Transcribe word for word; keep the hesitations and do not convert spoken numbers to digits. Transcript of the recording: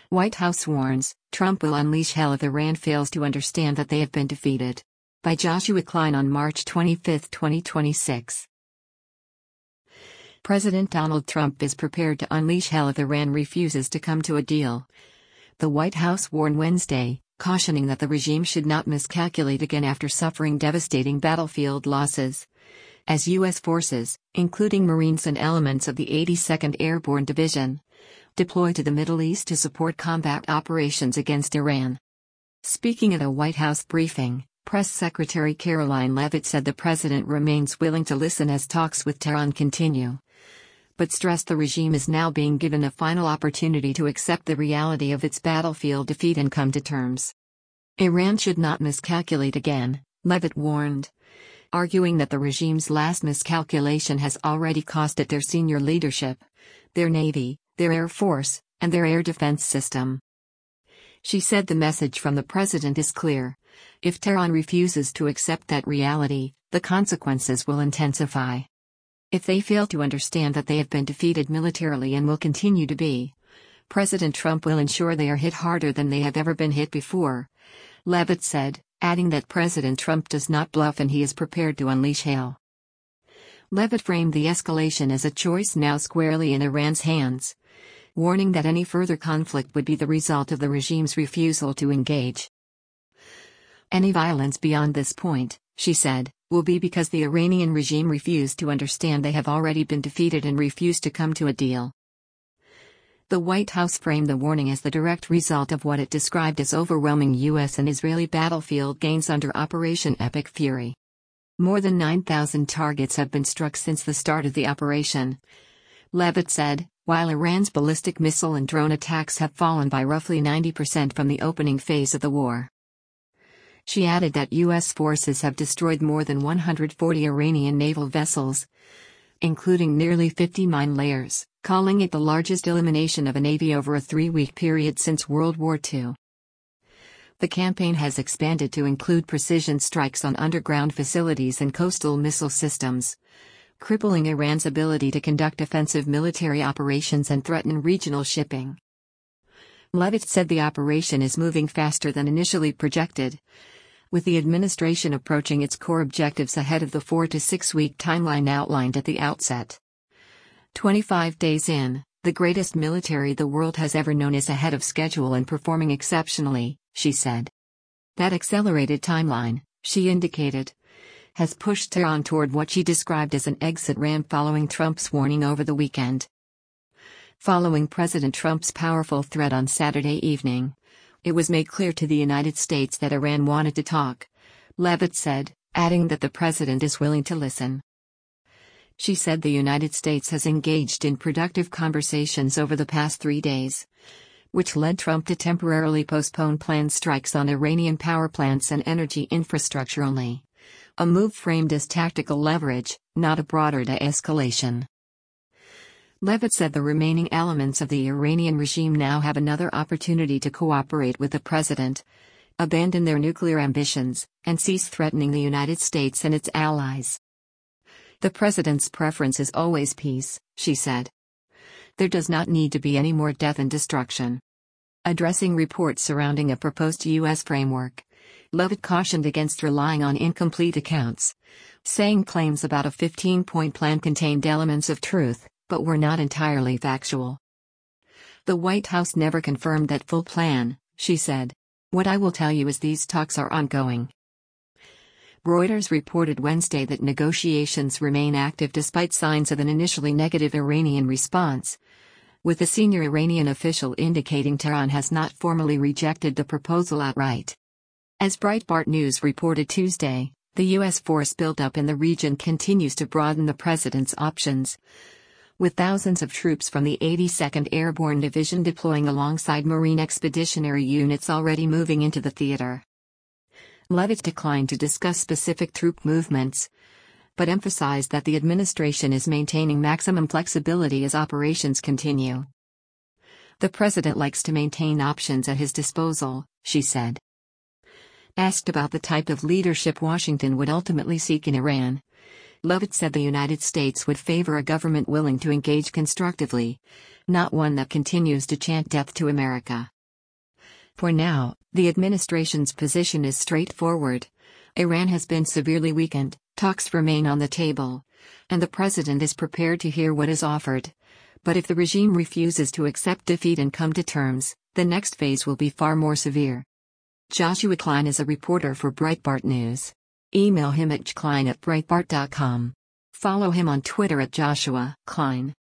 White House warns, Trump will unleash hell if Iran fails to understand that they have been defeated. By Joshua Klein on March twenty-fifth, twenty twenty-six. President Donald Trump is prepared to unleash hell if Iran refuses to come to a deal. The White House warned Wednesday, cautioning that the regime should not miscalculate again after suffering devastating battlefield losses. As U S forces, including Marines and elements of the eighty-second Airborne Division, deploy to the Middle East to support combat operations against Iran. Speaking at a White House briefing, Press Secretary Karoline Leavitt said the president remains willing to listen as talks with Tehran continue, but stressed the regime is now being given a final opportunity to accept the reality of its battlefield defeat and come to terms. Iran should not miscalculate again, Leavitt warned, arguing that the regime's last miscalculation has already cost it their senior leadership, their navy, their air force, and their air defense system. She said the message from the president is clear. If Tehran refuses to accept that reality, the consequences will intensify. If they fail to understand that they have been defeated militarily and will continue to be, President Trump will ensure they are hit harder than they have ever been hit before, Leavitt said, adding that President Trump does not bluff and he is prepared to unleash hell. Leavitt framed the escalation as a choice now squarely in Iran's hands, warning that any further conflict would be the result of the regime's refusal to engage. Any violence beyond this point, she said, will be because the Iranian regime refused to understand they have already been defeated and refused to come to a deal. The White House framed the warning as the direct result of what it described as overwhelming U S and Israeli battlefield gains under Operation Epic Fury. More than nine thousand targets have been struck since the start of the operation, Leavitt said, while Iran's ballistic missile and drone attacks have fallen by roughly ninety percent from the opening phase of the war. She added that U S forces have destroyed more than one hundred forty Iranian naval vessels, including nearly fifty mine layers, calling it the largest elimination of a navy over a three-week period since World War Two. The campaign has expanded to include precision strikes on underground facilities and coastal missile systems, crippling Iran's ability to conduct offensive military operations and threaten regional shipping. Leavitt said the operation is moving faster than initially projected, with the administration approaching its core objectives ahead of the four to six week timeline outlined at the outset. twenty-five days in, the greatest military the world has ever known is ahead of schedule and performing exceptionally, she said. That accelerated timeline, she indicated, has pushed Tehran toward what she described as an exit ramp following Trump's warning over the weekend. Following President Trump's powerful threat on Saturday evening, it was made clear to the United States that Iran wanted to talk, Leavitt said, adding that the president is willing to listen. She said the United States has engaged in productive conversations over the past three days, which led Trump to temporarily postpone planned strikes on Iranian power plants and energy infrastructure only, a move framed as tactical leverage, not a broader de-escalation. Leavitt said the remaining elements of the Iranian regime now have another opportunity to cooperate with the president, abandon their nuclear ambitions, and cease threatening the United States and its allies. The president's preference is always peace, she said. There does not need to be any more death and destruction. Addressing reports surrounding a proposed U S framework, Leavitt cautioned against relying on incomplete accounts, saying claims about a fifteen-point plan contained elements of truth, but were not entirely factual. The White House never confirmed that full plan, she said. What I will tell you is these talks are ongoing. Reuters reported Wednesday that negotiations remain active despite signs of an initially negative Iranian response, with a senior Iranian official indicating Tehran has not formally rejected the proposal outright. As Breitbart News reported Tuesday, the U S force buildup in the region continues to broaden the president's options, with thousands of troops from the eighty-second Airborne Division deploying alongside Marine Expeditionary Units already moving into the theater. Leavitt declined to discuss specific troop movements, but emphasized that the administration is maintaining maximum flexibility as operations continue. The president likes to maintain options at his disposal, she said. Asked about the type of leadership Washington would ultimately seek in Iran, Leavitt said the United States would favor a government willing to engage constructively, not one that continues to chant death to America. For now, the administration's position is straightforward. Iran has been severely weakened, talks remain on the table, and the president is prepared to hear what is offered. But if the regime refuses to accept defeat and come to terms, the next phase will be far more severe. Joshua Klein is a reporter for Breitbart News. Email him at jklein at breitbart dot com. Follow him on Twitter at Joshua Klein.